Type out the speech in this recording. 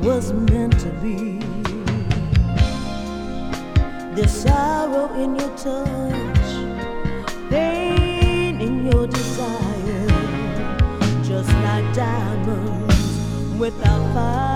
was meant to be. There's sorrow in your touch, pain in your desire, just like diamonds without fire.